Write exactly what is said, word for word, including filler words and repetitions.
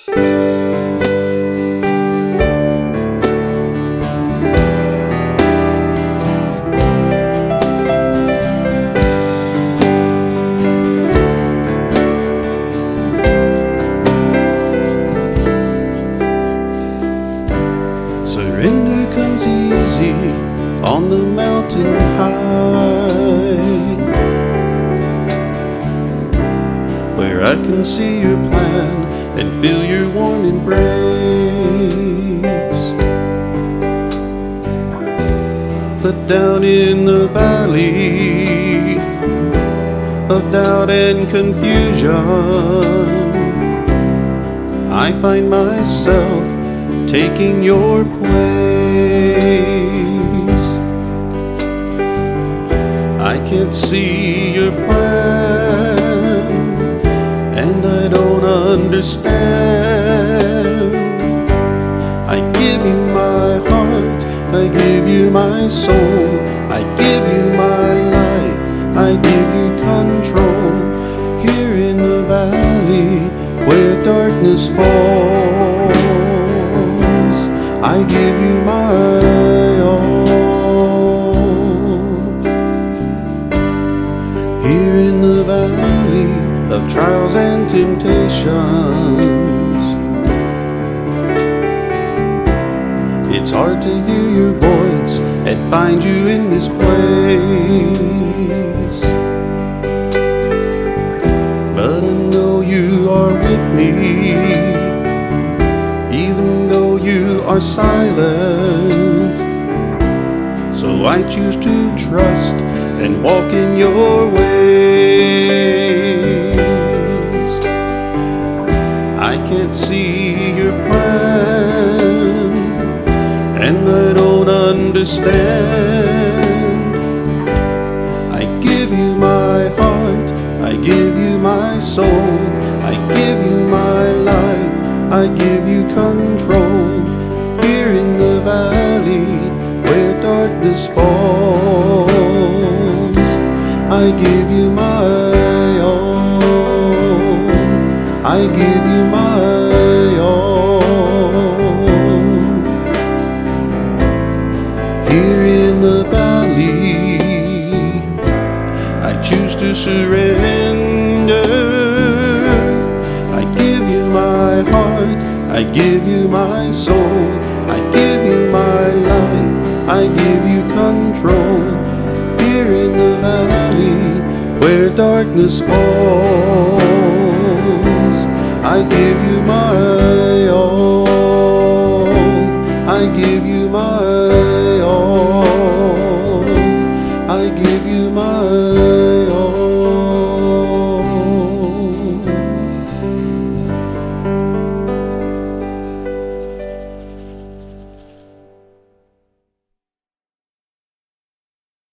Surrender comes easy on the mountain high, where I can see your plan and feel your warm embrace. But down in the valley of doubt and confusion, I find myself taking your place. I can't see your plan, and I don't understand. I give you my heart, I give you my soul, I give you my life, I give you control. Here in the valley where darkness falls, I give you my all. Here in the valley of trials and temptations, it's hard to hear your voice and find you in this place. But I know you are with me, even though you are silent. So I choose to trust and walk in your ways. I can't see your plan, and I don't understand. I give you my heart, I give you my soul, I give you my life, I give you control. Here in the valley where darkness falls, I give you my all, I give you my all. Here in the valley, I choose to surrender. I give you my heart, I give you my soul, I give you my life, I give you control. Here in the valley where darkness falls, I give you my